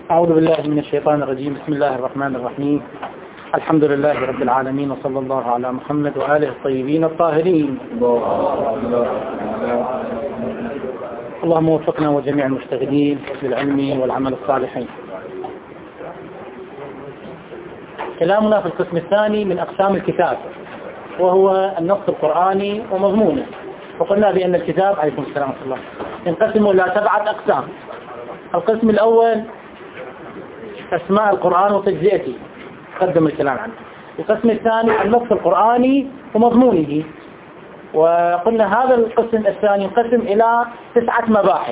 أعوذ بالله من الشيطان الرجيم. بسم الله الرحمن الرحيم. الحمد لله رب العالمين، وصلى الله على محمد وآله الطيبين الطاهرين. اللهم وفقنا وجميع المشتغلين بالعلم والعمل الصالحين. كلامنا في القسم الثاني من أقسام الكتاب، وهو النص القرآني ومضمونه. وقلنا بأن الكتاب عليكم السلام ورحمة الله ينقسم إلى 7 أقسام. القسم الأول أسماء القرآن وتجزئته، قدم الكلام عنه. القسم الثاني النص القرآني ومضمونه. وقلنا هذا القسم الثاني ينقسم إلى 9 مباحث.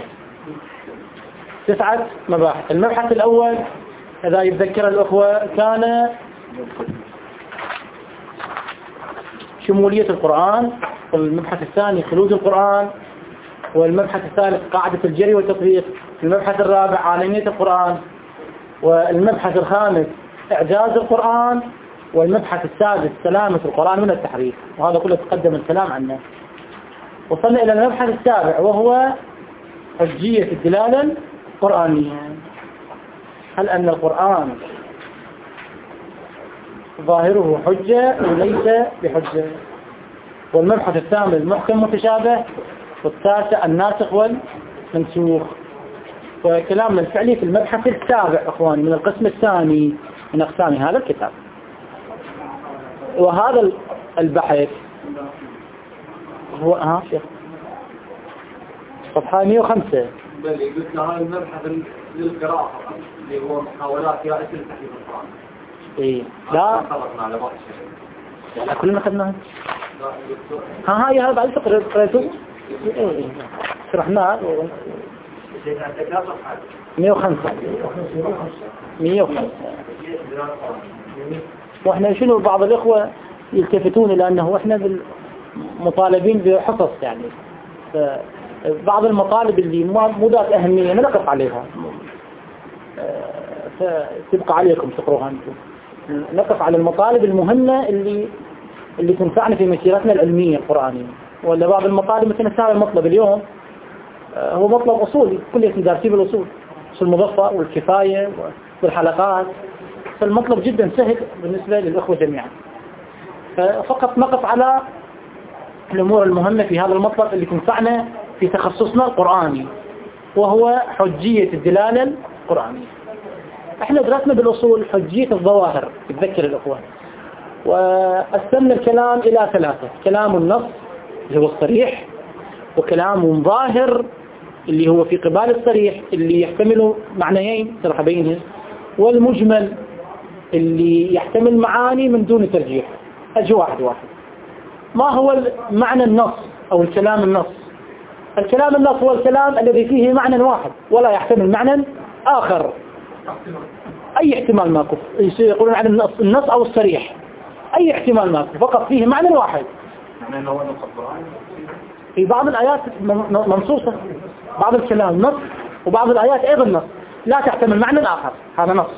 9 مباحث. المبحث الأول إذا يتذكر الأخوة كان شمولية القرآن، والمبحث الثاني خلود القرآن، والمبحث الثالث قاعدة الجري والتطبيق، المبحث الرابع عالمية القرآن، والمبحث الخامس إعجاز القرآن، والمبحث السادس سلامة القرآن من التحريف. وهذا كله تقدم الكلام عنه. وصلنا إلى المبحث السابع، وهو حجية الدلالة القرآنية. هل أن القرآن ظاهره حجة وليس بحجة؟ والمبحث الثامن المحكم متشابه، والتاسع الناسخ والمنسوخ. وكلامنا الفعلي في المبحث السابع أخواني من القسم الثاني من أقسام هذا الكتاب. وهذا البحث هو شيخ صفحة 105. بل قلت هذا المبحث للقراءة اللي هو محاولات يا اسم تحريف القرآن. إيه لا لا كلنا خدناها. هاي هذا بعد فقرة قريته شرحناها 105. واحنا شنو بعض الإخوة يلتفتون إلى أنه احنا مطالبين بحصص، يعني بعض المطالب اللي مو ذات أهمية نقف عليها، فتبقى عليكم تقروها أنتم. نقف على المطالب المهمة اللي تنفعنا في مسيرتنا العلمية القرآنية. ولا بعض المطالب مثل هذا المطلب اليوم هو مطلب أصولي، كلية دارسين بالأصول، أصول المضفة والكفاية والحلقات. فالمطلب جدا سهل بالنسبة للأخوة جميعا. فقط نقف على الأمور المهمة في هذا المطلب اللي تنفعنا في تخصصنا القرآني، وهو حجية الدلالة القرآنية. احنا درسنا بالأصول حجية الظواهر، تذكر الأخوة، وقسمنا الكلام إلى 3: كلام النص اللي هو الصريح، وكلام ظاهر اللي هو في قبال الصريح اللي يحتمل معنيين سرح بينهم، والمجمل اللي يحتمل معاني من دون ترجيح. أجي واحد. ما هو معنى النص أو الكلام النص؟ الكلام النص هو الكلام الذي فيه معنى واحد ولا يحتمل معنى آخر. أي احتمال ماكو، يقولون عن النص أو الصريح، أي احتمال ماكو، فقط فيه معنى واحد. في بعض الآيات منصوصة، بعض الكلام نص، وبعض الآيات أيضا نص لا تحتمل معنى آخر، هذا نص.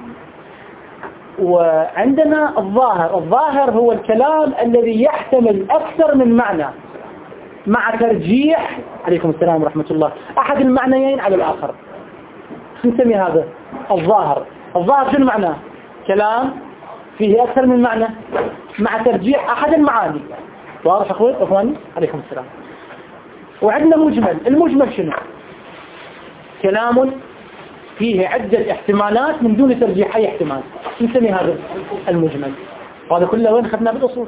وعندنا الظاهر هو الكلام الذي يحتمل أكثر من معنى مع ترجيح عليكم السلام ورحمة الله أحد المعنيين على الآخر. نسمي هذا الظاهر. الظاهر شنو معناه؟ كلام فيه أكثر من معنى مع ترجيح أحد المعاني. واضح أخواني؟ عليكم السلام. وعندنا مجمل. المجمل شنو؟ كلام فيه عدة احتمالات من دون ترجيح أي احتمال، نسمي هذا المجمل. وهذا كله وين خدناه بالأصول.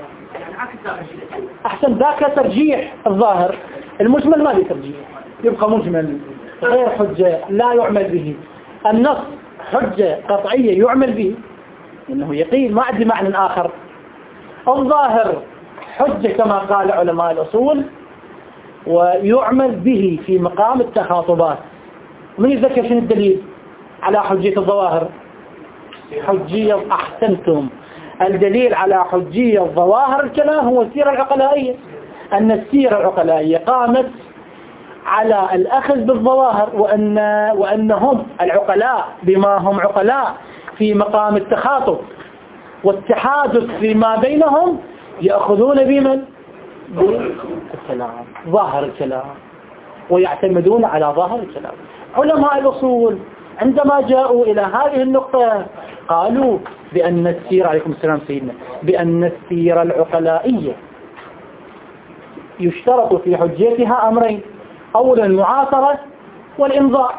أحسن، ذاك ترجيح الظاهر. المجمل ما له ترجيح، يبقى مجمل غير حجة لا يعمل به. النص حجة قطعية يعمل به إنه يقين ما عندي معنى آخر. الظاهر حجة كما قال علماء الأصول ويعمل به في مقام التخاطبات. من يتذكر شنو الدليل على حجية الظواهر؟ حجية، أحسنتم، الدليل على حجية الظواهر الكلام هو السيرة العقلائية. أن السيرة العقلائية قامت على الأخذ بالظواهر، وأنهم العقلاء بما هم عقلاء في مقام التخاطب والتحادث فيما بينهم يأخذون بمن؟ بالكلام، ظاهر الكلام، ويعتمدون على ظاهر الكلام. علماء الأصول عندما جاءوا إلى هذه النقطة قالوا بأن السيرة عليكم السلام سيدنا بأن السيرة العقلائية يشترط في حجيتها أمرين: أولا المعاصرة والإمضاء.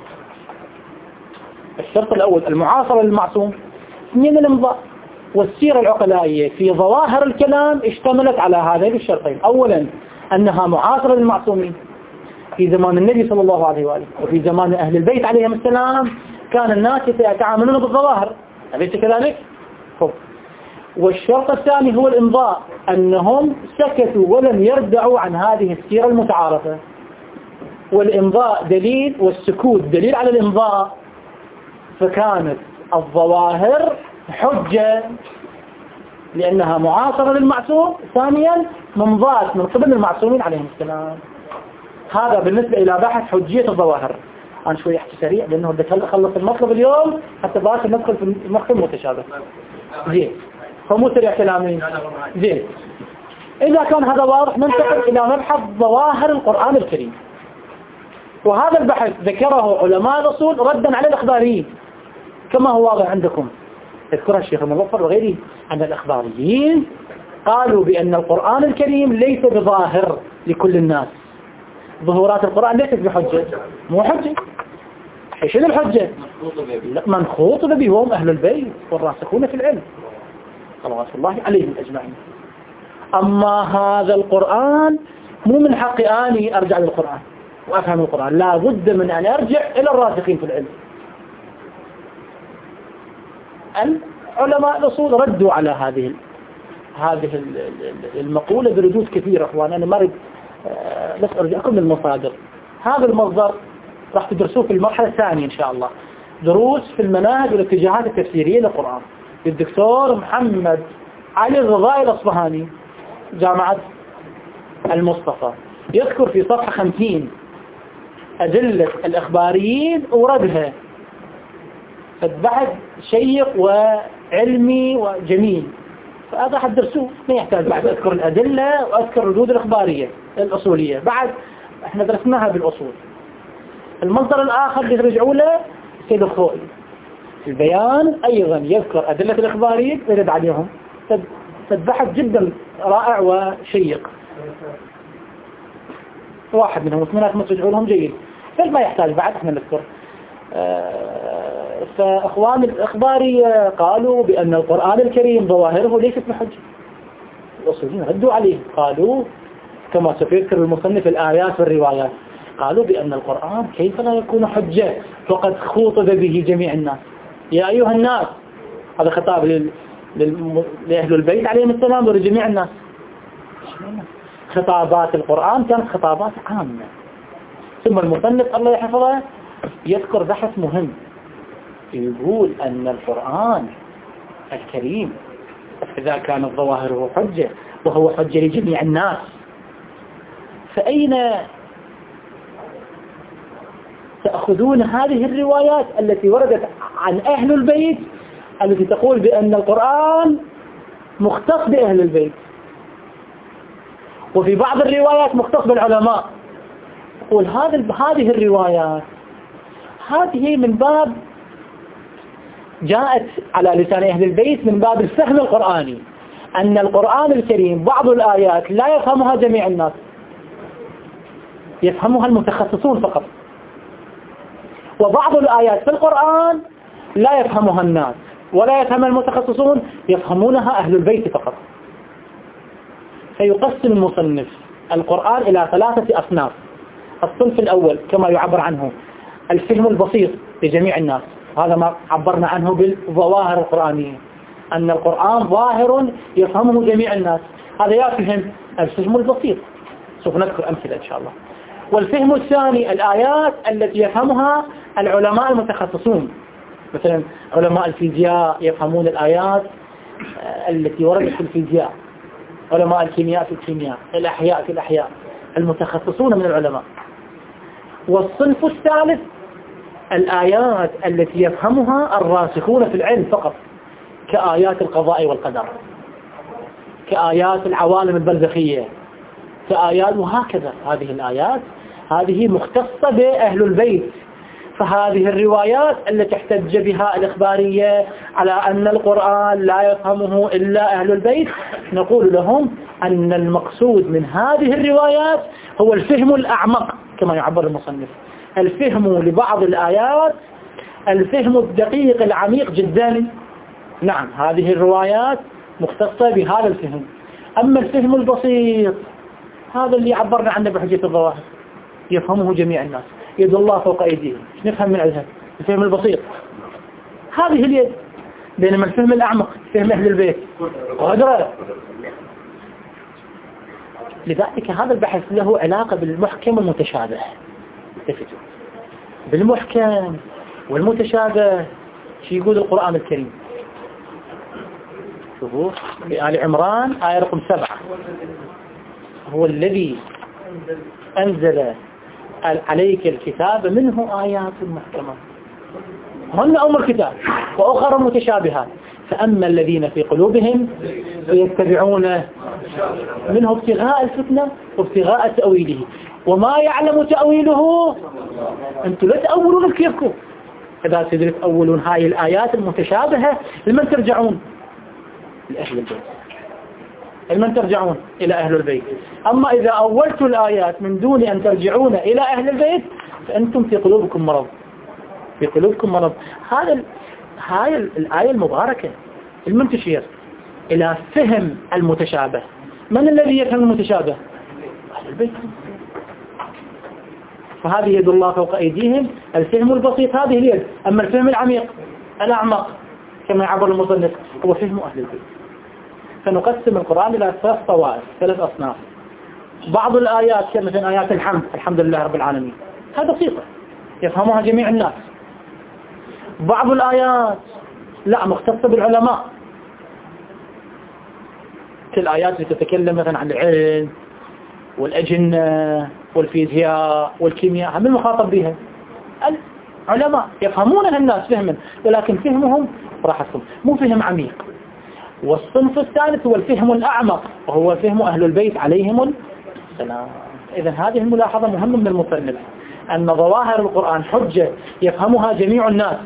الشرط الأول المعاصرة للمعصوم، اثنين الإمضاء. والسيرة العقلائية في ظواهر الكلام اشتملت على هذين الشرطين: أولا أنها معاصرة للمعصومين في زمان النبي صلى الله عليه وآله، وفي زمان أهل البيت عليهم السلام كان الناس يتعاملون بالظواهر، أليس كذلك؟ والشرط الثاني هو الإمضاء، أنهم سكتوا ولم يردعوا عن هذه السيرة المتعارفة. والإمضاء دليل والسكوت دليل على الإمضاء، فكانت الظواهر حجة لأنها معاصرة للمعصوم، ثانيا ممضاة من قبل المعصومين عليهم السلام. هذا بالنسبة إلى بحث حجية الظواهر. أنا شوي أحكي سريع لأنه بدي أخلص المطلب اليوم حتى باكر ندخل في المطلب المتشابه. زين، فمو سريع كلامي. زين، إذا كان هذا واضح ننتقل إلى مبحث ظواهر القرآن الكريم. وهذا البحث ذكره علماء الأصول ردا على الإخباريين كما هو واضح عندكم. يذكرها الشيخ المظفر وغيره أن الإخباريين قالوا بأن القرآن الكريم ليس بظاهر لكل الناس. ظهورات القرآن ليست بحجة، مو حجة. شنو الحجة؟ من خوطب بهم أهل البيت والراسخون في العلم صلوات الله عليهم أجمعين. أما هذا القرآن مو من حقي أني أرجع للقرآن وأفهم القرآن، لا بد من أن أرجع إلى الراسخين في العلم. العلماء الأصول ردوا على هذه المقولة بردود كثيرة. أخوان أنا مرد بس أرجعكم للمصادر. هذا المصدر راح تدرسوه في المرحلة الثانية إن شاء الله، دروس في المناهج والاتجاهات التفسيرية للقرآن للدكتور محمد علي الرضائي الأصبهاني جامعة المصطفى. يذكر في صفحة 50 أدلة الإخباريين وردها، فالبحث شيق وعلمي وجميل، فهذا حدرسوه ما يحتاج بعد أذكر الأدلة وأذكر الردود الإخبارية الأصولية، بعد احنا درسناها بالأصول. المصدر الآخر اللي يرجعوا له سيد الخوئي في البيان أيضا يذكر أدلة الإخباريين ويرد عليهم، فالبحث جدا رائع وشيق. واحد منهم اثنينات مرجعوا لهم جيد، فما يحتاج بعد احنا نذكر. فأخوان الإخبارية قالوا بأن القرآن الكريم ظواهره ليست بحجة. الأصوليين ردوا عليه قالوا كما سيذكر المصنف الآيات والروايات، قالوا بأن القرآن كيف لا يكون حجة وقد خوطب به جميع الناس. يا أيها الناس، هذا خطاب لأهل البيت عليهم السلام ولجميع الناس. خطابات القرآن كانت خطابات عامة. ثم المصنف الله يحفظه يذكر بحث مهم، يقول أن القرآن الكريم إذا كانت ظواهره حجة وهو حجة لجميع الناس، فأين تأخذون هذه الروايات التي وردت عن أهل البيت التي تقول بأن القرآن مختص بأهل البيت، وفي بعض الروايات مختص بالعلماء؟ يقول هذه الروايات هذه من باب جاءت على لسان أهل البيت من باب الفهم القرآني، أن القرآن الكريم بعض الآيات لا يفهمها جميع الناس، يفهمها المتخصصون فقط، وبعض الآيات في القرآن لا يفهمها الناس ولا يفهمها المتخصصون، يفهمونها أهل البيت فقط. فيقسم المصنف القرآن إلى 3 أصناف. الصنف الأول كما يعبر عنه الفهم البسيط لجميع الناس، هذا ما عبرنا عنه بالظواهر القرآنية، أن القرآن ظاهر يفهمه جميع الناس، هذا يفهم الفهم البسيط، سوف نذكر أمثلة إن شاء الله. والفهم الثاني الآيات التي يفهمها العلماء المتخصصون، مثلا علماء الفيزياء يفهمون الآيات التي وردت في الفيزياء، علماء الكيمياء في الكيمياء، الأحياء في الأحياء، المتخصصون من العلماء. والصنف الثالث الآيات التي يفهمها الراسخون في العلم فقط، كآيات القضاء والقدر، كآيات العوالم البرزخية، كآيات، وهكذا. هذه الآيات هذه مختصة بأهل البيت، فهذه الروايات التي احتج بها الإخبارية على أن القرآن لا يفهمه إلا أهل البيت، نقول لهم أن المقصود من هذه الروايات هو الفهم الأعمق كما يعبر المصنف، الفهم لبعض الآيات، الفهم الدقيق العميق جدا. نعم هذه الروايات مختصة بهذا الفهم. أما الفهم البسيط هذا اللي عبرنا عنه بحجة الظواهر، يفهمه جميع الناس، يد الله فوق أيديهم، نفهم من عندها الفهم البسيط، هذه اليد. بينما الفهم الأعمق فهم أهل البيت وهذا. لذلك هذا البحث له علاقة بالمحكم والمتشابه. بالمحكم والمتشابه شو يقول القرآن الكريم؟ شوفوا في آل عمران آية رقم 7: هو الذي أنزل عليك الكتاب منه آيات محكمات هن أم الكتاب وأخرى متشابهات فأما الذين في قلوبهم فيتبعون منه ابتغاء الفتنة وابتغاء تأويله وما يعلم تأويله. أنتم لا تأولون كيفكم، إذا تدرك تأولون هاي الآيات المتشابهة لمن ترجعون؟ لأهل البيت. لمن ترجعون؟ إلى أهل البيت. أما إذا أولت الآيات من دون أن ترجعون إلى أهل البيت فأنتم في قلوبكم مرض، في قلوبكم مرض. هاي الآية المباركة لمن تشير؟ إلى فهم المتشابه. من الذي يفهم المتشابه؟ أهل البيت. فهذه يد الله فوق أيديهم، الفهم البسيط هذه اليد. أما الفهم العميق الأعمق كما يعبر المصنف هو فهم أهل البيت. فنقسم القرآن إلى 3 طوائف، 3 أصناف. بعض الآيات كمثل آيات الحمد، الحمد لله رب العالمين، هذا بسيطة يفهمها جميع الناس. بعض الآيات لا مختصة بالعلماء، كالآيات اللي تتكلم مثلا عن العلم والأجنة والفيزياء والكيمياء، هم المخاطب بها العلماء يفهمونها الناس فهما، ولكن فهمهم راحتهم مو فهم عميق. والصنف الثالث هو الفهم الأعمق وهو فهم أهل البيت عليهم السلام. إذن هذه الملاحظة مهمة من المصنف، أن ظواهر القرآن حجة يفهمها جميع الناس،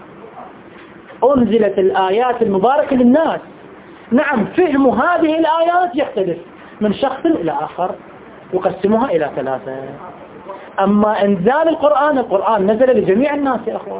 أنزلت الآيات المباركة للناس. نعم فهم هذه الآيات يختلف من شخص إلى آخر، يقسمها إلى 3. أما إنزال القرآن نزل لجميع الناس يا أخوان.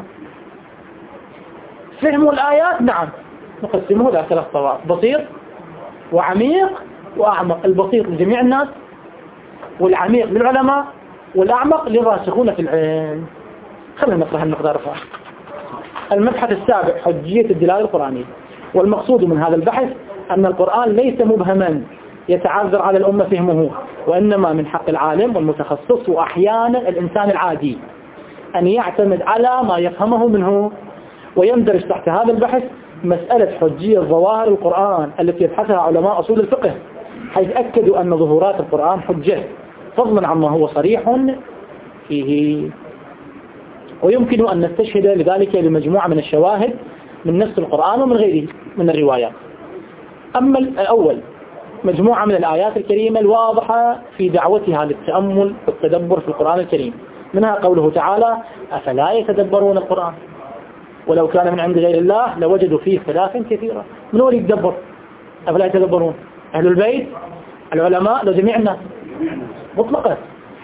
فهم الآيات نعم نقسمه إلى 3 طوائف: بسيط وعميق وأعمق. البسيط لجميع الناس، والعميق للعلماء، والأعمق للراسخون في العلم. خلينا نقرأ المقدار فقط. المبحث السابع: حجية الدلالة القرآنية. والمقصود من هذا البحث أن القرآن ليس مبهما يتعذر على الأمة فهمه، وإنما من حق العالم والمتخصص وأحيانا الإنسان العادي أن يعتمد على ما يفهمه منه. ويندرج تحت هذا البحث مسألة حجية ظواهر القرآن التي يبحثها علماء أصول الفقه، حيث أكدوا أن ظهورات القرآن حجة فضلا عما هو صريح فيه. ويمكن أن نستشهد لذلك بمجموعة من الشواهد من نفس القرآن ومن غيره من الروايات. أما الأول مجموعة من الآيات الكريمة الواضحة في دعوتها للتأمل والتدبر في القرآن الكريم، منها قوله تعالى: أفلا يتدبرون القرآن ولو كان من عند غير الله لوجدوا فيه اختلافا كثيرا. من هو اللي يتدبر؟ أفلا يتدبرون؟ أهل البيت، العلماء، لو جميع الناس مطلقا.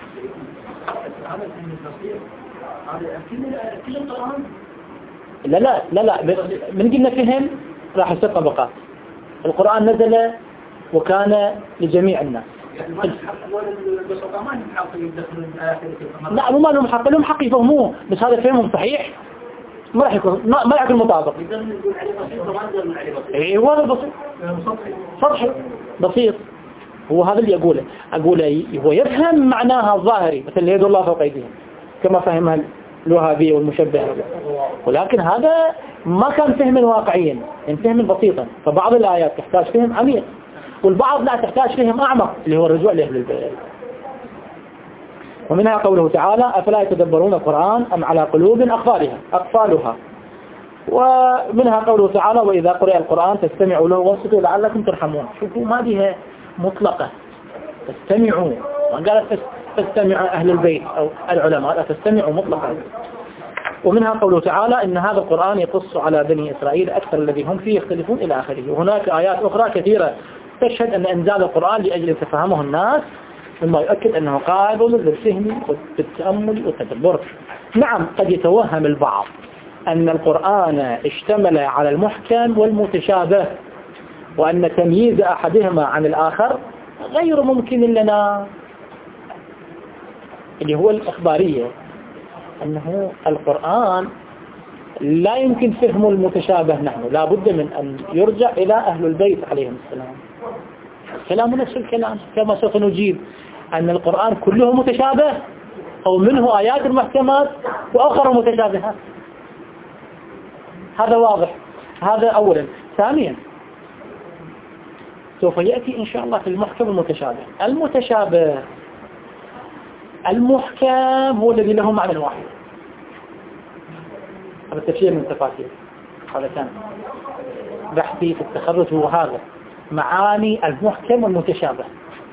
لا لا لا لا من قلنا فهم راح يصير طبقات. القرآن نزل وكان لجميع الناس. لا مو ما لهم حق، لهم حق يفهموه، بس هذا فهمهم صحيح ما راح يكون مطابق. ايه هو هذا بسيط، سطحي بسيط. هو هذا اللي أقوله هو يفهم معناها الظاهري، مثل يد الله فوق أيديهم كما فهمها الوهابية والمشبهة، ولكن هذا ما كان فهما واقعيا، يعني فهم بسيطا. فبعض الآيات تحتاج فهم عميق، والبعض لا تحتاج فهم أعمق اللي هو الرجوع لأهل البيت. ومنها قوله تعالى: أفلا يتدبرون القرآن أم على قلوب أقفالها. ومنها قوله تعالى: وإذا قرئ القرآن تستمعوا له وانصتوا لعلكم ترحمون. شوفوا ما بها مطلقة، تستمعوا، ما قالت تستمع أهل البيت أو العلماء، لا تستمعوا مطلقا. ومنها قوله تعالى إن هذا القرآن يقص على بني إسرائيل أكثر الذي هم فيه يختلفون إلى آخره. وهناك آيات أخرى كثيرة تشهد أن إنزال القرآن لأجل أن تفهمه الناس، مما يؤكد أنه قابل للفهم والتأمل والتدبر. نعم قد يتوهم البعض أن القرآن اشتمل على المحكم والمتشابه، وأن تمييز أحدهما عن الآخر غير ممكن لنا، اللي هو الإخبارية، أنه القرآن لا يمكن فهم المتشابه نحن، لا بد من أن يرجع إلى أهل البيت عليهم السلام. كلام نفس الكلام كما سوف نجيب أن القرآن كله متشابه أو منه آيات المحكمات وآخر متشابهات. هذا واضح، هذا أولا. ثانيا سوف يأتي إن شاء الله في المحكم المتشابه. المحكم هو الذي له معنى واحد، هذا التفسير من التفاسير، هذا كان بحثي في التخرج هو هذا، معاني المحكم والمتشابه.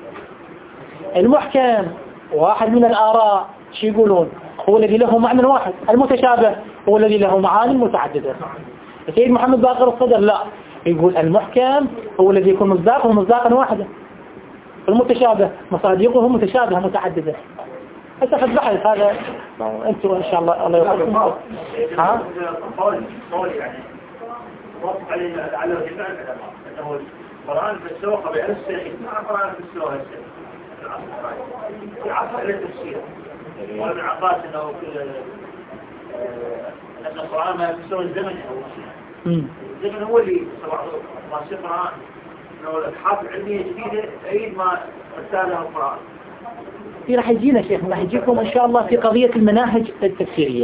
المحكم واحد من الآراء شو يقولون؟ هو الذي له معنى واحد. المتشابه هو الذي له معاني متعددة. السيد محمد باقر الصدر لا، يقول المحكم هو الذي يكون مصداقه مصداقا واحدا، المتشابه مصادقه متشابهة متعددة. هسه في البحث هذا انتم ان شاء الله يوفقكم. ها قول يعني وقف على جميع العلماء انه القرآن في السوق قبل 1000 سنة مع القرآن في السوق هسه في عصر التفسير. وابن عباس انه ان القرآن ما في السوق الزمن الزمن هو اللي ما في القرآن، انه الابحاث العلمية جديدة تعيد ما ارساله القرآن. راح يجينا شيخ، راح يجيكم إن شاء الله في قضية المناهج التفسيرية.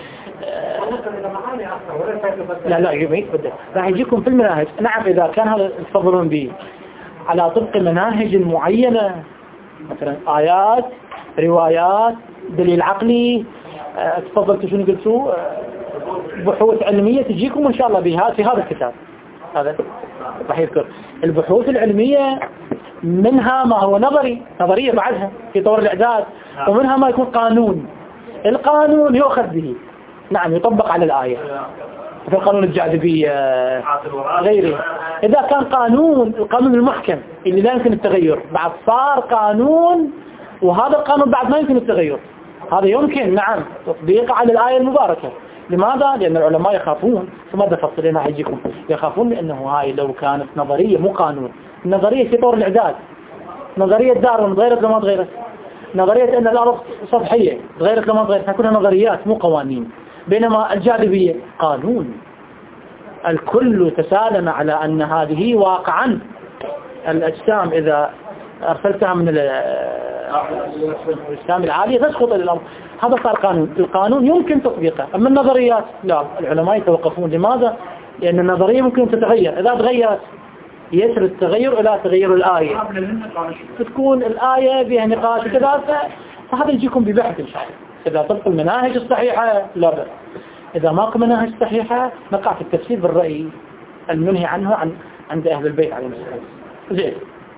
لا يبيك بدأ راح يجيكم في المناهج. نعم إذا كان هذا تفضلون به على طبق مناهج معينة، مثلا آيات، روايات، دليل عقلي، تفضلتوا شنو قلتوا، بحوث علمية تجيكم إن شاء الله بها في هذا الكتاب. هذا راح يذكر البحوث العلمية، منها ما هو نظرية بعدها في طور الإعداد، ومنها ما يكون قانون. القانون يؤخذ به، نعم يطبق على الآية في القانون الجاذبية غيره. إذا كان القانون المحكم اللي لا يمكن التغير بعد صار قانون، وهذا القانون بعد ما يمكن التغير، هذا يمكن نعم تطبيقه على الآية المباركة. لماذا؟ لأن العلماء يخافون، فماذا فصلنا هيجيكم، يخافون لأنه هاي لو كانت نظرية مو قانون، النظرية في طور الإعداد، نظرية داروين تغيرت لما تغيرت، نظرية أن الأرض سطحية تغيرت لما تغيرت، كلها نظريات مو قوانين. بينما الجاذبية قانون، الكل تسالم على أن هذه واقعا الأجسام إذا أرسلتها من الأجسام العالية تسقط إلى الأرض. هذا صار قانون، القانون يمكن تطبيقه. أما النظريات لا، العلماء يتوقفون. لماذا؟ لأن النظرية ممكن تتغير، إذا تغيرت يسر التغير إلى تغير الآية، فتكون الآية فيها نقاش وكذا. فهذا يجيكم ببحث إن شاء الله. إذا طبق المناهج الصحيحة لا بأس، إذا ماكو مناهج صحيحة نقع في التفسير بالرأي المنهي عنه عند أهل البيت عليهم السلام. زين،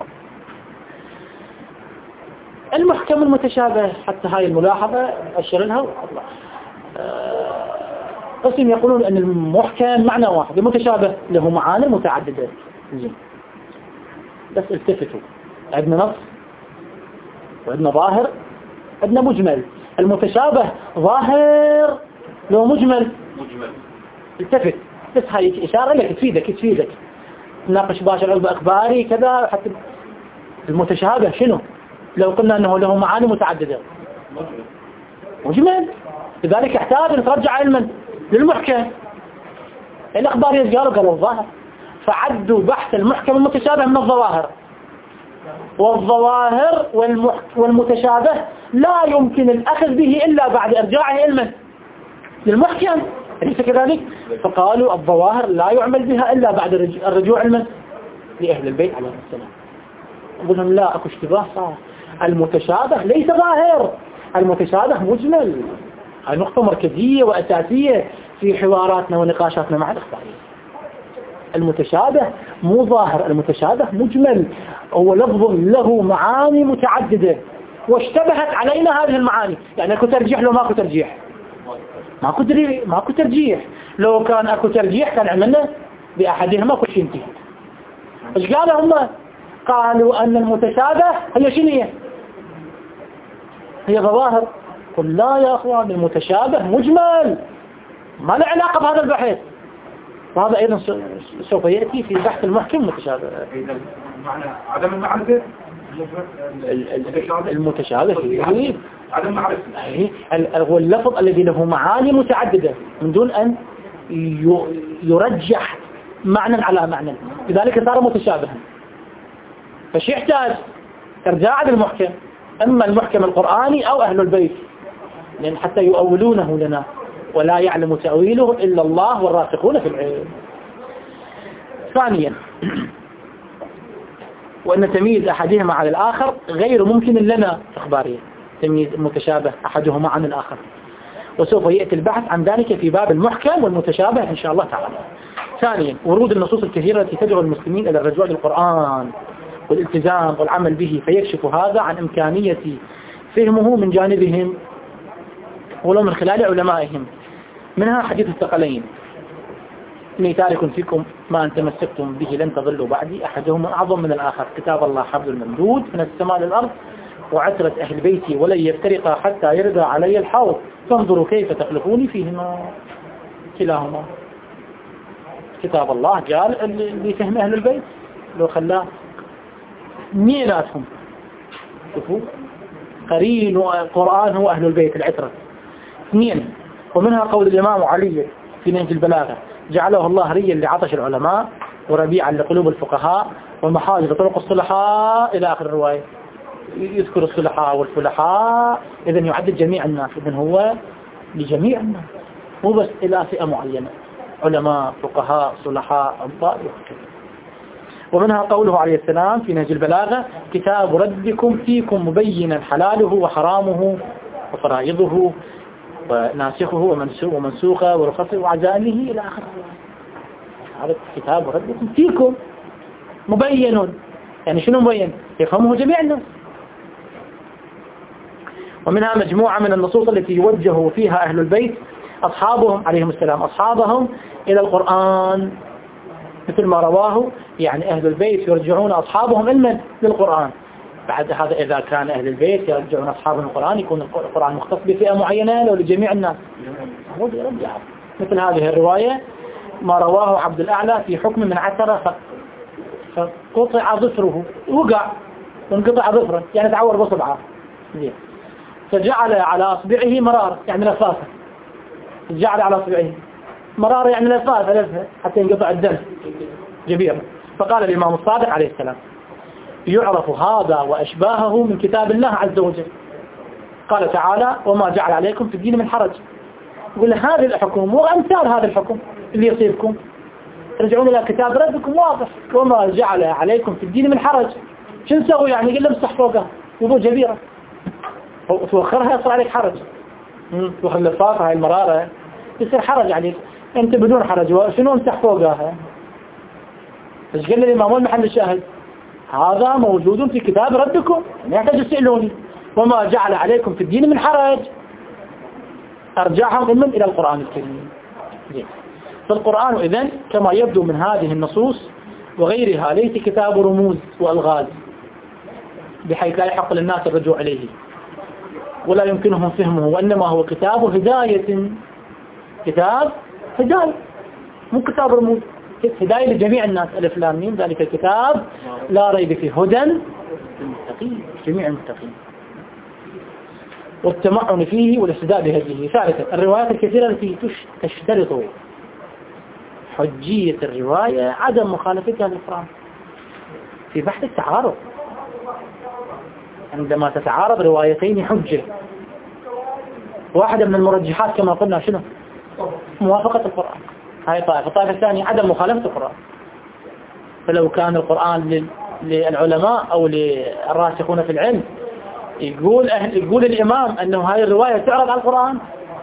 المحكم المتشابه، حتى هاي الملاحظة أشير لها. قسم يقولون أن المحكم معنى واحد، المتشابه له معاني متعددة. زين، بس التفتوا، عندنا نص وعندنا ظاهر، عندنا مجمل. المتشابه ظاهر له مجمل. التفت، بس هاي إشارة لك تفيدك ناقش باشا علم أخباري كذا. حتى المتشابه شنو؟ لو قلنا أنه له معاني متعددة مجمل، لذلك يحتاج أن ترجع علما للمحكم. الأخبار قالوا الظاهر، فعدوا بحث المحكم المتشابه من الظواهر، والظواهر والمتشابه لا يمكن الأخذ به إلا بعد إرجاعه علما للمحكم، أليس كذلك؟ فقالوا الظواهر لا يعمل بها إلا بعد الرجوع علما لأهل البيت عليهم السلام. أقول لهم لا، أكو اشتباه صار. المتشابه ليس ظاهر، المتشابه مجمل. هذه نقطة مركزية وأساسية في حواراتنا ونقاشاتنا مع الأخباريين. المتشابه مو ظاهر، المتشابه مجمل، هو لفظ له معاني متعددة واشتبهت علينا هذه المعاني. يعني اكو ترجيح لو ماكو ترجيح، ماكو ترجيح. لو كان اكو ترجيح كان عملنا بأحدهما كل شيء انتهى. ايش قالوا هم؟ قالوا أن المتشابه هي شنو هي ظواهر. قل لا يا أخوان، المتشابه مجمل ما له علاقة بهذا البحث، وهذا أيضا سوف يأتي في بحث المحكم المتشابه. معنى عدم المعرفة المتشابه هي عدم معرفة هو اللفظ الذي له معاني متعددة من دون أن يرجح معنى على معنى، لذلك صار متشابها. فشي يحتاج ارجاع للمحكم، اما المحكم القرآني او اهل البيت، لان حتى يؤولونه لنا ولا يعلم تأويله الا الله والراسخون في العلم. ثانيا، وان تمييز احدهما على الاخر غير ممكن لنا اخباريا، تمييز المتشابه احدهما عن الاخر، وسوف يأتي البحث عن ذلك في باب المحكم والمتشابه إن شاء الله تعالى. ثانيا، ورود النصوص الكثيرة التي تدعو المسلمين إلى الرجوع للقرآن والالتزام والعمل به، فيكشف هذا عن إمكانية فهمه من جانبهم ولو من خلال علمائهم. منها حديث الثقلين: إني تارك فيكم ما أن تمسكتم به لن تضلوا بعدي، أحدهما أعظم من الآخر، كتاب الله حبل الممدود من السماء للأرض وعترة أهل بيتي ولن يفترقا حتى يرضى علي الحوض، فانظروا كيف تخلفوني فيهما. كلاهما كتاب الله قال اللي فهم أهل البيت لو خلاه ميناتهم. شوفوا، قرين القرآن هو أهل البيت العترة. اثنين، ومنها قول الإمام علي في نهج البلاغة: جعله الله ريا لعطش العلماء وربيعا لقلوب الفقهاء ومحاجر طرق الصلحاء، إلى آخر الرواية. يذكر الصلحاء والفلحاء، إذن يعدد جميع الناس، إذن هو لجميع الناس مو بس إلى فئة معينة، علماء فقهاء صلحاء أنصار وهكذا. ومنها قوله عليه السلام في نهج البلاغة: كتاب ربكم فيكم مبينا حلاله وحرامه وفرائضه وناسخه ومنسوخه ورخصه وعزائمه، إلى آخر. هذا كتاب ربكم فيكم مبين، يعني شنو مبين؟ يفهمه جميع الناس. ومنها مجموعة من النصوص التي يوجه فيها أهل البيت أصحابهم عليهم السلام أصحابهم إلى القرآن، مثل ما رواه يعني أهل البيت يرجعون أصحابهم علما للقرآن. بعد هذا إذا كان أهل البيت يرجعون أصحابهم القرآن، يكون القرآن مختص بفئة معينة لو لجميع الناس. مثل هذه الرواية ما رواه عبد الأعلى في حكم من عثر فقطع ظفره، وقع وانقطع ظفره، يعني تعور بصبعه، فجعل على أصبعه مرارة يعني لفافة، جعل على أصبعه مرارة يعني لفافة حتى ينقطع الدم جبيرا. فقال الإمام الصادق عليه السلام: يعرف هذا وأشباهه من كتاب الله عز وجل. قال تعالى: وما جعل عليكم في الدين من حرج. يقول هذه الحكم وأمثال هذا الحكم اللي يصيبكم رجعون إلى كتاب ربكم واضح، وما جعل عليكم في الدين من حرج. شو نسوي يعني؟ قل امسح فوقها وضوء جبيرة، توخرها يصير عليك حرج، توخر لفافة هاي المرارة يصير حرج عليك، انت بدون حرج شنو امسح فوقها؟ ايش قال الإمام المحل الشاهد؟ هذا موجود في كتاب ربكم، لا يحتاج تسألوني. وما جعل عليكم في الدين من حرج، أرجعهم ضمن إلى القرآن الكريم. فالقرآن إذن كما يبدو من هذه النصوص وغيرها ليس كتاب رموز وألغاز بحيث لا يحق للناس الرجوع إليه ولا يمكنهم فهمه، وإنما هو كتاب هداية، كتاب هداية مو كتاب رموز، هداية لجميع الناس. ألف لام ميم ذلك الكتاب لا ريب فيه هدى للمتقين، جميع المتقين، والتمعن فيه والاهتداء بهديه. ثالثا، الروايات الكثيرة التي تشترط حجية الرواية عدم مخالفتها للقرآن في بحث التعارض. عندما تتعارض روايتين حجة، واحدة من المرجحات كما قلنا شنو؟ موافقة القرآن، هاي طائفة. الطائفة الثانية عدم مخالفة القرآن. فلو كان القرآن للعلماء أو للراسخون في العلم يقول الإمام أنه هاي الرواية تعرض على القرآن،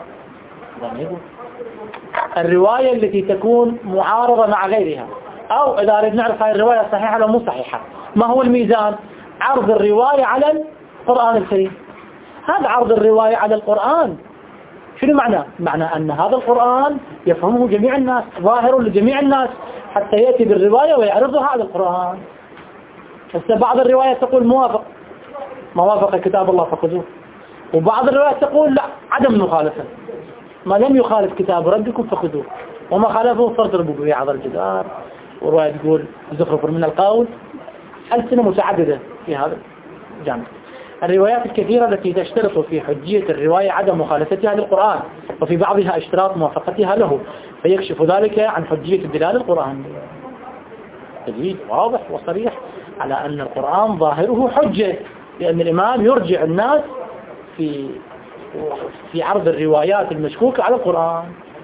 الرواية التي تكون معارضة مع غيرها، أو إذا أردنا نعرف هاي الرواية صحيحة أو مو صحيحة، ما هو الميزان؟ عرض الرواية على القرآن الكريم. هذا عرض الرواية على القرآن شنو معناه؟ معنى أن هذا القرآن يفهمه جميع الناس، ظاهر لجميع الناس، حتى يأتي بالرواية ويعرضها هذا القرآن. بس بعض الروايات تقول ما وافق كتاب الله فخذوه، وبعض الروايات تقول لا، عدم مخالفة، ما لم يخالف كتاب ربكم فخذوه، وما خالفه فاضربوا به عبر الجدار. ورواية تقول زخرف من القول. ألسنة متعددة في هذا الجانب. الروايات الكثيرة التي تشترط في حجية الرواية عدم مخالفتها للقرآن، وفي بعضها اشتراط موافقتها له، فيكشف ذلك عن حجية الدلالة القرآنية. دليل واضح وصريح على أن القرآن ظاهره حجة، لأن الإمام يرجع الناس في عرض الروايات المشكوكة على القرآن.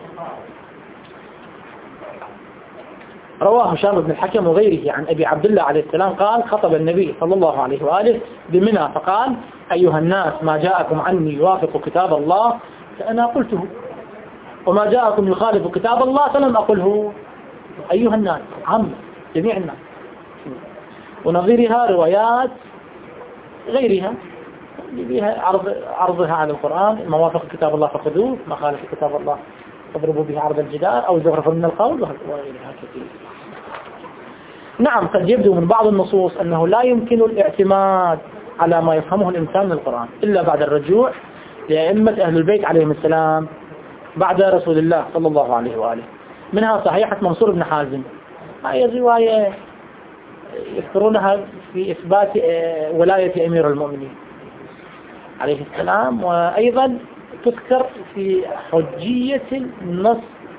رواه هشام بن الحكم وغيره عن أبي عبد الله عليه السلام قال: خطب النبي صلى الله عليه وآله بمنى فقال: أيها الناس، ما جاءكم عني يوافق كتاب الله فأنا قلته، وما جاءكم يخالف كتاب الله فلم أقله. أيها الناس عام، جميع الناس. ونظيرها روايات غيرها بها عرضها على القرآن: ما وافق كتاب الله فخذوه، ما خالف كتاب الله فاضربوا به عرض الجدار، أو زخرف من القول، وغيرها كثير. نعم، قد يبدو من بعض النصوص أنه لا يمكن الاعتماد على ما يفهمه الإنسان من القرآن إلا بعد الرجوع لأئمة أهل البيت عليهم السلام بعد رسول الله صلى الله عليه وآله. منها صحيحة منصور بن حازم، هذه الرواية يذكرونها في إثبات ولاية أمير المؤمنين عليه السلام، وأيضا تذكر في حجية النص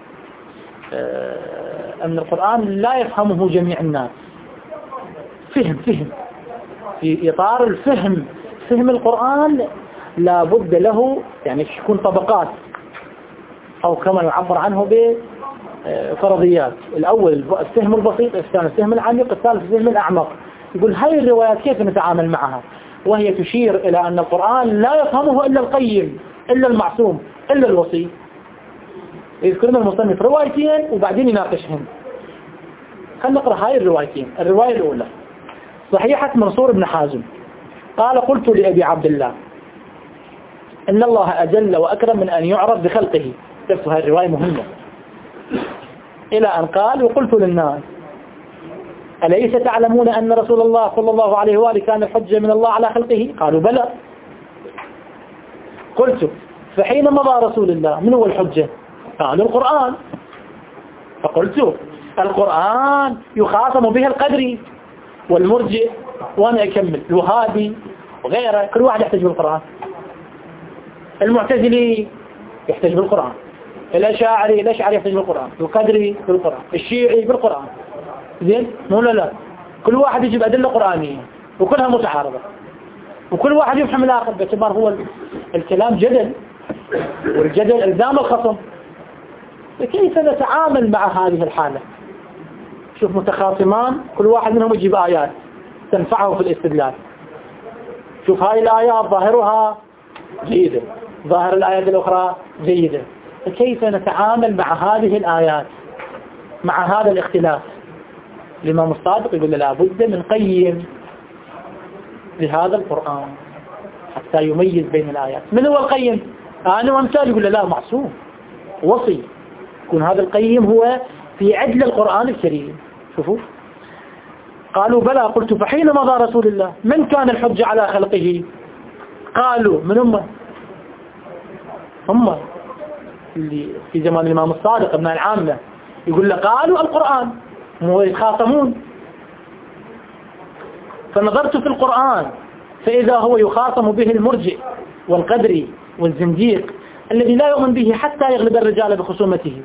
أن القرآن لا يفهمه جميع الناس. فهم في إطار الفهم، فهم القرآن لا بد له يعني يكون طبقات، أو كما يعبر عنه بفرضيات. الأول الفهم البسيط، الثاني الفهم العميق، الثالث الفهم الأعمق. يقول هاي الروايات كيف نتعامل معها؟ وهي تشير إلى أن القرآن لا يفهمه إلا القيم، إلا المعصوم، إلا الوصي. يذكرنا المصنف روايتين وبعدين يناقشهم. خلينا نقرأ هاي الروايتين. الرواية الأولى صحيحة منصور بن حازم قال: قلت لأبي عبد الله: إن الله أجل وأكرم من أن يعرف بخلقه. هاي الرواية مهمة. إلى أن قال: وقلت للناس: أليس تعلمون أن رسول الله صلى الله عليه وآله كان الحجة من الله على خلقه؟ قالوا: بلى. قلت: فحين مضى رسول الله من هو الحجة؟ قالوا: القرآن. فقلت: القرآن يخاصم به القدري والمرجئ، وأنا أكمل الوهابي وغيره، كل واحد يحتج بالقرآن. المعتزلي يحتج بالقرآن، الأشاعري يحتج بالقرآن، القدري بالقرآن، الشيعي بالقرآن. زين؟ لا كل واحد يجيب أدلة قرآنية وكلها متعارضة، وكل واحد يفهم الآخر باعتبار هو الكلام جدل، والجدل إلزام الخصم. فكيف نتعامل مع هذه الحالة؟ شوف، متخاصمان كل واحد منهم يجيب آيات تنفعه في الاستدلال. شوف، هاي الآيات ظاهرها جيدة، ظاهر الآيات الأخرى جيدة. فكيف نتعامل مع هذه الآيات، مع هذا الاختلاف؟ الإمام الصادق يقول لا بد من قيم لهذا القرآن حتى يميز بين الآيات. من هو القيم؟ أنا وامثال يقول لا معصوم وصي، يكون هذا القيم هو في عدل القرآن الكريم. شوفوا، قالوا: بلى. قلت: فحين مضى رسول الله من كان الحج على خلقه؟ قالوا: من هم اللي في زمان الإمام الصادق ابن العامة. يقول له: قالوا القرآن، يتخاصمون. فنظرت في القرآن فإذا هو يخاصم به المرجئ والقدري والزنديق الذي لا يؤمن به حتى يغلب الرجال بخصومته.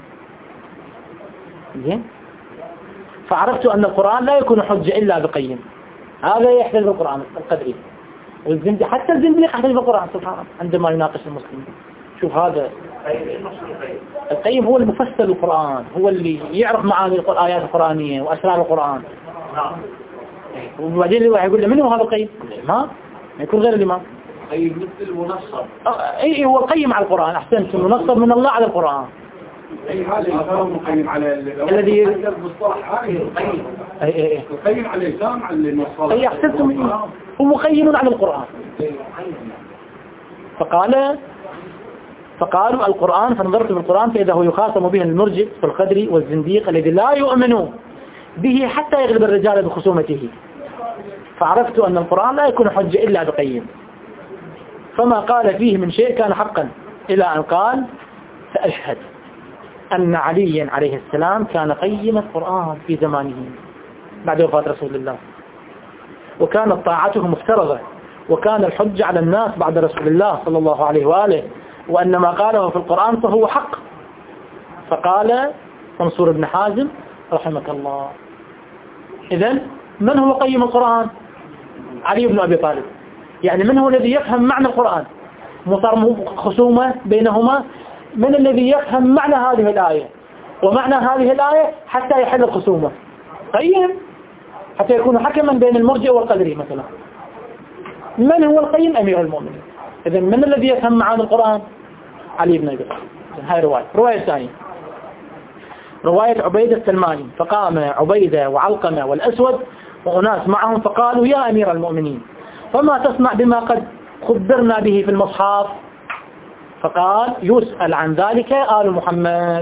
فعرفت أن القرآن لا يكون حجة إلا بقيم. هذا يحتج بالقرآن القدري والزنديق، حتى الزنديق يحتج بالقرآن سبحان الله عندما يناقش المسلمين. شوف، هذا القيم هو المفسر للقرآن، هو اللي يعرف معاني الآيات القرآنية وأسرار القرآن. وبعدين الواحد يقول له: من هو هذا القيم؟ ما يكون غير الإمام. أي مثل المنصب. أي هو القيم على القرآن. أحسنت، المنصب من الله على القرآن. أي هذا القيم على الذي المصطلح هذه القيم. القيم على الإسلام على المصطلح. أي أحسنتم، هو مقيم على القرآن. فقال: فقالوا القرآن، فنظرت في القرآن فإذا هو يخاصم به المرجئ في القدر والزنديق الذي لا يؤمن به حتى يغلب الرجال بخصومته، فعرفت أن القرآن لا يكون حجة إلا بقيم، فما قال فيه من شيء كان حقا، إلى أن قال سأشهد أن عليا عليه السلام كان قيم القرآن في زمانه بعد وفاة رسول الله، وكانت طاعته مفترضة، وكان الحج على الناس بعد رسول الله صلى الله عليه وآله، وأن ما قاله في القرآن فهو حق. فقال منصور بن حازم رحمك الله: إذن من هو قيم القرآن؟ علي بن أبي طالب. يعني من هو الذي يفهم معنى القرآن؟ مصر خصومة بينهما، من الذي يفهم معنى هذه الآية ومعنى هذه الآية حتى يحل الخصومة؟ قيم، حتى يكون حكما بين المرجئ والقدري مثلا. من هو القيم؟ أمير المؤمنين. إذن من الذي يفهم معاني القرآن؟ علي بن أبي طالب. هاي رواية ثانية، رواية عبيدة السلماني: فقام عبيدة وعلقمة والأسود وأناس معهم فقالوا: يا أمير المؤمنين، فما تصنع بما قد خبرنا به في المصحف؟ فقال: يسأل عن ذلك آل محمد.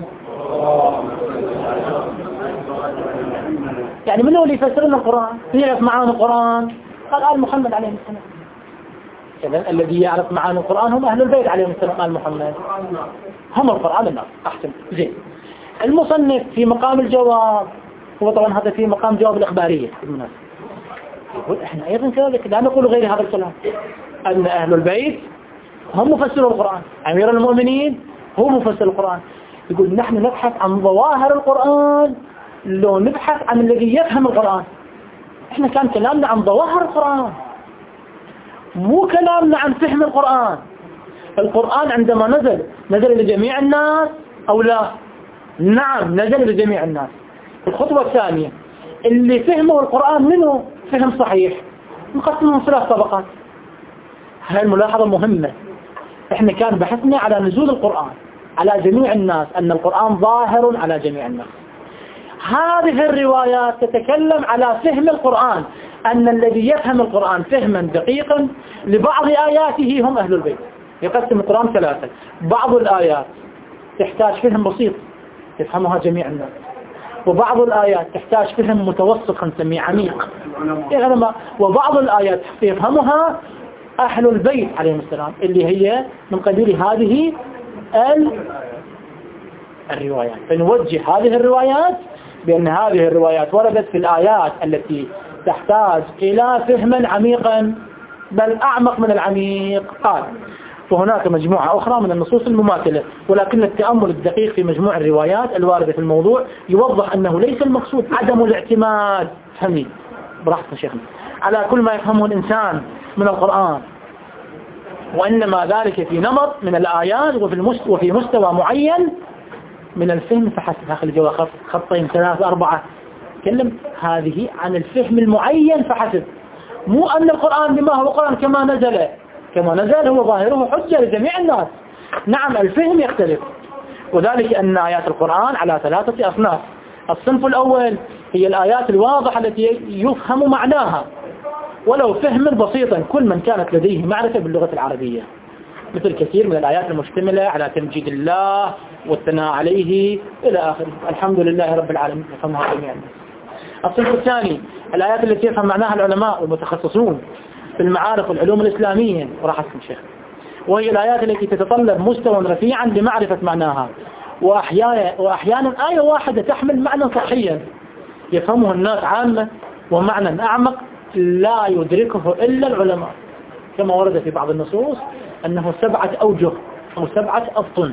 يعني من هو اللي يفسر لنا القرآن؟ يعرف معاني القرآن؟ قال آل محمد عليه السلام. إذن الذي يعرف معاني القرآن هم أهل البيت عليهم السلام. آل محمد هم القرآن الناس. أحسن. زين. المصنف في مقام الجواب، هو طبعا هذا في مقام جواب الإخبارية بالمناسبة، يقول احنا أيضا كذلك لا نقول غير هذا الكلام، أن أهل البيت هم مفسروا القرآن، أمير المؤمنين هو مفسر القرآن. يقول نحن نبحث عن ظواهر القرآن، لو نبحث عن الذي يفهم القرآن. احنا كان كلامنا عن ظواهر القرآن، مو كلامنا عن فهم القرآن. القرآن عندما نزل لجميع الناس أو لا؟ نعم، نزل لجميع الناس. الخطوة الثانية، اللي فهموا القرآن منه فهم صحيح، نقسمهم 3 طبقات. هاي الملاحظة مهمة. احنا كان بحثنا على نزول القرآن على جميع الناس، أن القرآن ظاهر على جميع الناس. هذه الروايات تتكلم على فهم القرآن، أن الذي يفهم القرآن فهما دقيقا لبعض آياته هم أهل البيت. يقسم القرآن 3: بعض الآيات تحتاج فهم بسيط يفهمها جميع الناس، وبعض الآيات تحتاج فهم متوسط نسميه عميق، وبعض الآيات يفهمها أهل البيت عليهم السلام، اللي هي من قبيل هذه الروايات. فنوجه هذه الروايات بأن هذه الروايات وردت في الآيات التي تحتاج إلى فهم عميقا، بل أعمق من العميق. قال: وهناك مجموعة أخرى من النصوص المماثلة، ولكن التأمل الدقيق في مجموع الروايات الواردة في الموضوع يوضح أنه ليس المقصود عدم الاعتماد، فهمي براحتنا شيخنا، على كل ما يفهمه الإنسان من القرآن، وإنما ذلك في نمط من الآيات وفي مستوى معين من الفهم فحسب. هاخذ جوا خطين 3 4 تكلم هذه عن الفهم المعين فحسب، مو أن القرآن بما هو قرآن كما نزل هو ظاهره حجة لجميع الناس. نعم، الفهم يختلف، وذلك أن آيات القرآن على 3 أصناف. الصنف الأول هي الآيات الواضحة التي يفهم معناها ولو فهما بسيطا كل من كانت لديه معرفة باللغة العربية، مثل كثير من الآيات المشتملة على تمجيد الله والثناء عليه إلى آخره. الحمد لله رب العالمين، يفهمها جميع الناس. الصنف الثاني الآيات التي يفهم معناها العلماء والمتخصصون في المعارف والعلوم الإسلامية، وراح أسكن شيخ، وهي الآيات التي تتطلب مستوى رفيعا لمعرفة معناها، وأحيانا آية واحدة تحمل معنى صحيا يفهمه الناس عامة، ومعنى أعمق لا يدركه إلا العلماء، كما ورد في بعض النصوص أنه 7 أوجه أو 7 أفطن.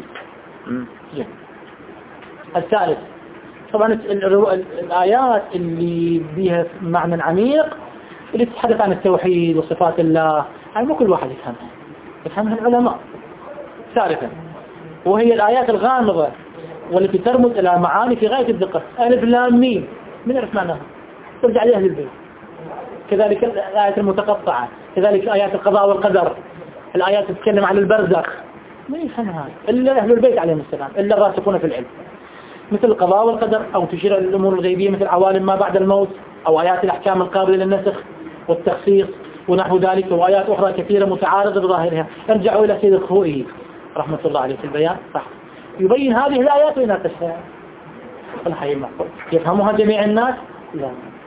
الثالث طبعا الآيات اللي بها معنى عميق اللي تتحدث عن التوحيد وصفات الله، يعني مو كل واحد يفهمها العلماء. ثالثا وهي الآيات الغامضة والتي ترمز إلى معاني في غاية الدقة، ألف لام ميم، من يعرف معناها؟ ترجع لأهل البيت. كذلك الآيات المتقطعة، كذلك آيات القضاء والقدر، الآيات تتكلم عن البرزخ، ما يفهمها إلا أهل البيت عليهم السلام، إلا الراسخون في العلم، مثل القضاء والقدر، أو تشير إلى الأمور الغيبية مثل عوالم ما بعد الموت، أو آيات الأحكام القابلة للنسخ والتخصيص ونحو ذلك، وآيات أخرى كثيرة متعارضة بظاهرها. ارجعوا إلى سيد الخوئي رحمة الله عليه في البيان صح يبين هذه الآيات وإنها تشريع الحي المحفوظ يفهمها جميع الناس لا.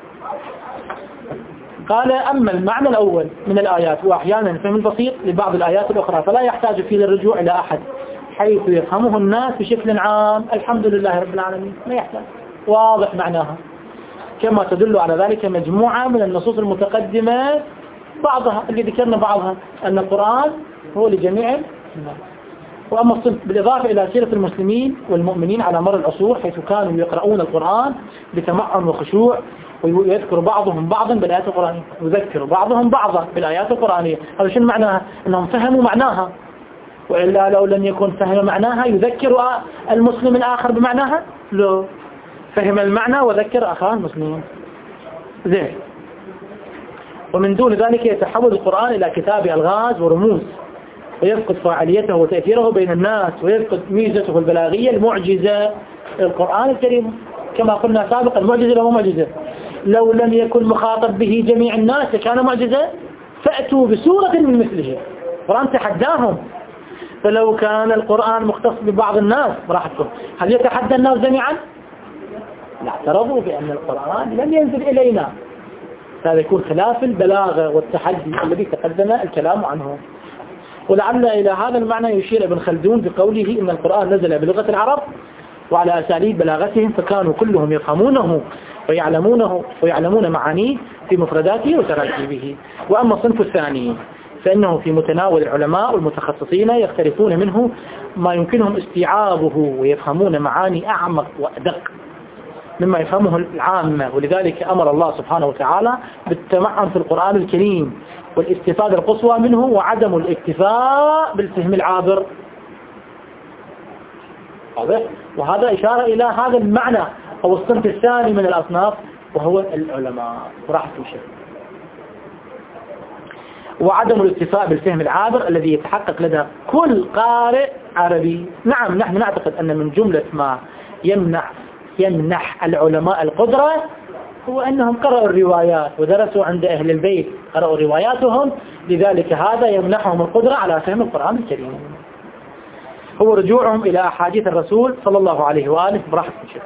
قال أما المعنى الأول من الآيات وأحيانا الفهم البسيط لبعض الآيات الأخرى فلا يحتاج فيه للرجوع إلى أحد حيث يفهمه الناس بشكل عام الحمد لله رب العالمين ما يحتاج واضح معناها كما تدل على ذلك مجموعة من النصوص المتقدمة بعضها اللي ذكرنا بعضها أن القرآن هو لجميع الناس. وأما الصنف بالإضافة إلى سيرة المسلمين والمؤمنين على مر العصور حيث كانوا يقرؤون القرآن بتمعن وخشوع ويذكر بعضهم بعضا بالآيات القرآنية يذكر بعضهم بعضا بالآيات القرآنية هذا شنو معناها أنهم فهموا معناها وإلا لو لم يكن فهم معناها يذكر المسلم الآخر بمعناها لو فهم المعنى وذكر أخاه المسلمين زين. ومن دون ذلك يتحول القرآن إلى كتاب ألغاز ورموز ويفقد فاعليته وتأثيره بين الناس ويفقد ميزته البلاغية المعجزة. القرآن الكريم كما قلنا سابقا المعجزة له معجزة لو لم يكن مخاطب به جميع الناس كان معجزة فأتوا بسورة من مثله. القرآن تحداهم فلو كان القرآن مختص ببعض الناس براحتكم هل يتحدى الناس جميعا؟ لا اعترضوا بأن القرآن لم ينزل إلينا هذا يكون خلاف البلاغة والتحدي الذي تقدم الكلام عنه. ولعل إلى هذا المعنى يشير ابن خلدون بقوله إن القرآن نزل بلغة العرب وعلى أساليب بلاغتهم فكانوا كلهم يفهمونه ويعلمون معانيه في مفرداته وتراكيبه. وأما الصنف الثاني فإنه في متناول العلماء والمتخصصين يختلفون منه ما يمكنهم استيعابه ويفهمون معاني أعمق وأدق مما يفهمه العامة. ولذلك أمر الله سبحانه وتعالى بالتمعن في القرآن الكريم والاستفادة القصوى منه وعدم الاكتفاء بالفهم العابر. وهذا إشارة إلى هذا المعنى أو الصنف الثاني من الأصناف وهو العلماء راح تمشي. وعدم الاكتفاء بالفهم العابر الذي يتحقق لدى كل قارئ عربي. نعم نحن نعتقد أن من جملة ما يمنح العلماء القدرة هو أنهم قرأوا الروايات ودرسوا عند أهل البيت قرأوا رواياتهم لذلك هذا يمنحهم القدرة على فهم القرآن الكريم. هو رجوعهم إلى أحاديث الرسول صلى الله عليه وآله براحة الشيخ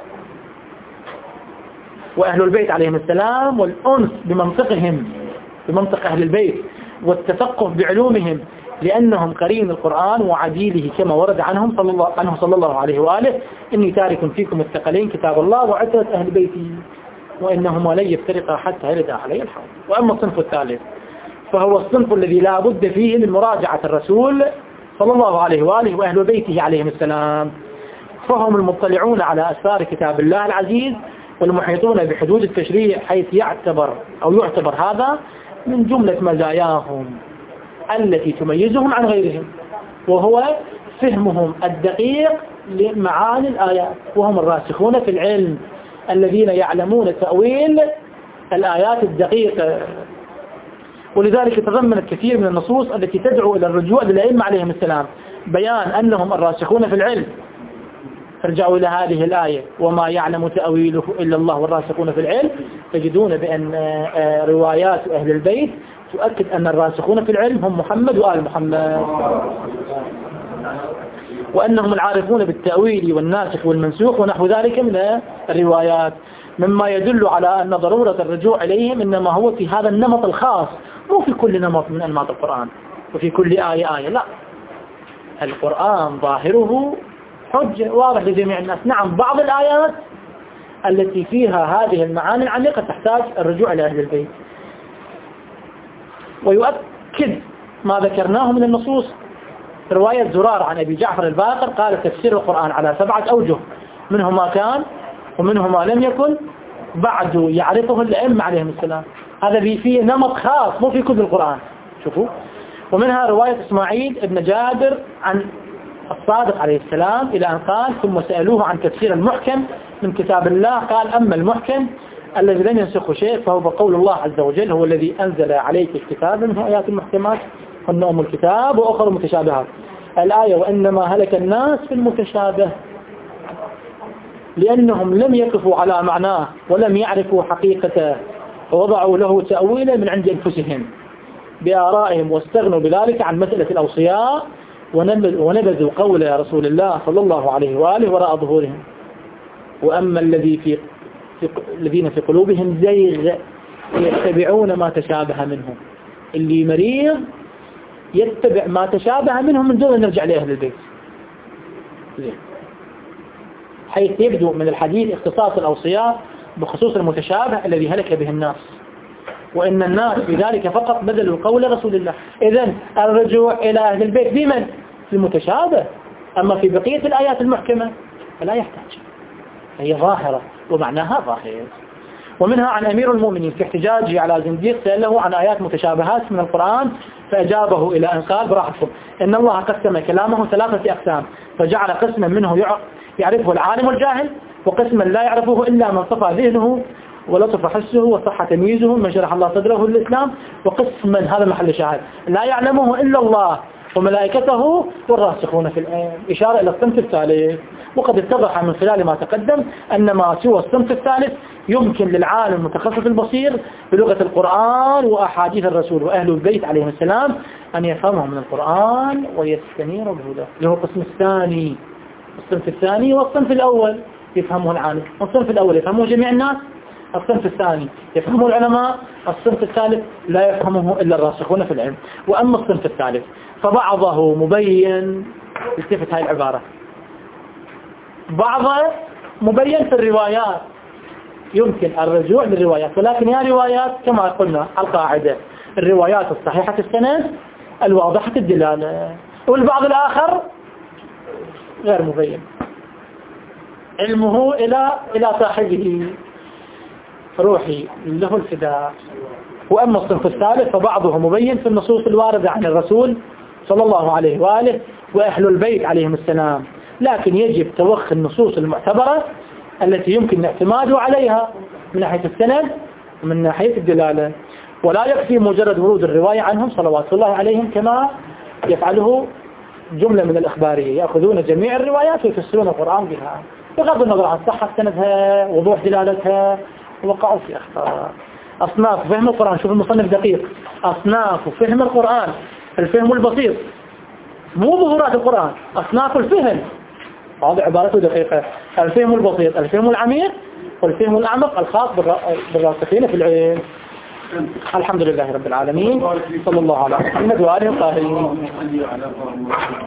وأهل البيت عليهم السلام والأنس بمنطقهم بمنطق أهل البيت والتفقه بعلومهم لأنهم قرين القرآن وعديله كما ورد عنه صلى الله عليه وآله إني تارك فيكم الثقلين كتاب الله وعترة أهل بيتي وإنهما لن يفترقا حتى يرد علي الحوض. وأما الصنف الثالث فهو الصنف الذي لا بد فيه من مراجعة الرسول صلى الله عليه وآله وأهل بيته عليهم السلام فهم المطلعون على أسرار كتاب الله العزيز والمحيطون بحدود التشريع حيث يعتبر هذا من جملة مزاياهم التي تميزهم عن غيرهم وهو فهمهم الدقيق لمعاني الآيات وهم الراسخون في العلم الذين يعلمون تأويل الآيات الدقيقة. ولذلك تضمنت كثير من النصوص التي تدعو إلى الرجوع للأئمة عليهم السلام بيان أنهم الراسخون في العلم. ارجعوا إلى هذه الآية وما يعلم تأويله إلا الله والراسخون في العلم تجدون بأن روايات أهل البيت تؤكد أن الراسخون في العلم هم محمد وآل محمد وأنهم العارفون بالتأويل والناسخ والمنسوخ ونحو ذلك من الروايات مما يدل على أن ضرورة الرجوع إليهم إنما هو في هذا النمط الخاص مو في كل نمط من أنماط القرآن وفي كل آية لا القرآن ظاهره حجة واضح لجميع الناس. نعم بعض الآيات التي فيها هذه المعاني العميقة تحتاج الرجوع إلى أهل البيت. ويؤكد ما ذكرناه من النصوص رواية زرار عن أبي جعفر الباقر قال تفسير القرآن على 7 أوجه منه ما كان ومنه ما لم يكن بعد يعرفه الأئمة عليهم السلام. هذا فيه نمط خاص مو في كل القرآن شوفوا. ومنها رواية إسماعيل ابن جابر عن الصادق عليه السلام إلى أن قال ثم سألوه عن تفسير المحكم من كتاب الله قال أما المحكم الذي لم ينسخه شيء فهو بقول الله عز وجل هو الذي أنزل عليك الكتاب منه آيات المحكمات هن أم الكتاب وأخر متشابهات. الآية وإنما هلك الناس في المتشابه لأنهم لم يقفوا على معناه ولم يعرفوا حقيقته ووضعوا له تأويلا من عند أنفسهم بآرائهم واستغنوا بذلك عن مسألة الأوصياء ونبذوا قول رسول الله صلى الله عليه وآله وراء ظهورهم. وأما الذين في قلوبهم زيغ يتبعون ما تشابه منهم، اللي مريض يتبع ما تشابه منهم من دون أن نرجع لأهل البيت، حيث يبدو من الحديث اختصاص الأوصياء بخصوص المتشابه الذي هلك به الناس، وإن الناس بذلك فقط بدلوا قول رسول الله. إذن الرجوع إلى أهل البيت بمن؟ في المتشابه. أما في بقية الآيات المحكمة فلا يحتاج، هي ظاهرة ومعناها ظاهر. ومنها عن أمير المؤمنين في احتجاجه على زنديق سأله عن آيات متشابهات من القرآن، فأجابه إلى أن قال براحتكم إن الله قسم كلامه 3 أقسام، فجعل قسما منه يعرفه العالم والجاهل، وقسما لا يعرفه إلا من صفى ذهنه ولطف حسه وصح تمييزه من شرح الله صدره للإسلام، وقسما هذا محل شاهد لا يعلمه إلا الله وملائكته والراسخون في العلم، إشارة إلى الصنف الثالث. وقد اتضح من خلال ما تقدم أن ما سوى الصنف الثالث يمكن للعالم المتخصص البصير بلغة القرآن وأحاديث الرسول وأهل البيت عليهم السلام أن يفهمه من القرآن ويستنير بهداه، اللي هو القسم الثاني. الصنف الثاني والصنف الأول يفهمه العالم، والصنف الأول يفهمه جميع الناس، الصنف الثاني يفهمه العلماء، الصنف الثالث لا يفهمه إلا الراسخون في العلم. وأما الصنف الثالث فبعضه مبين، التفت هاي العبارة، بعضه مبين في الروايات، يمكن الرجوع للروايات، ولكن هي روايات كما قلنا القاعدة الروايات الصحيحة السند الواضحة الدلالة، والبعض الآخر غير مبين، علمه إلى صاحبه روحي له الفداء. وأما الصنف الثالث فبعضه مبين في النصوص الواردة عن الرسول صلى الله عليه وآله وأهل البيت عليهم السلام، لكن يجب توخي النصوص المعتبرة التي يمكن الاعتماد عليها من ناحية السند ومن ناحية الدلالة، ولا يكفي مجرد ورود الرواية عنهم صلوات الله عليهم كما يفعله جملة من الأخبارية، يأخذون جميع الروايات ويفسرون القرآن بها بغض النظر عن صحة سندها وضوح دلالتها، وقعوا في أخطاء. أصناف فهم القرآن، شوف المصنف دقيق، أصناف فهم القرآن، الفهم البسيط مو ظهورات القرآن، أصناف الفهم، هذه عبارته دقيقة، الفهم البسيط، الفهم العميق، والفهم الأعمق الخاص بالراسخين في العلم. الحمد لله رب العالمين، صلى الله على محمد وآله الطاهرين.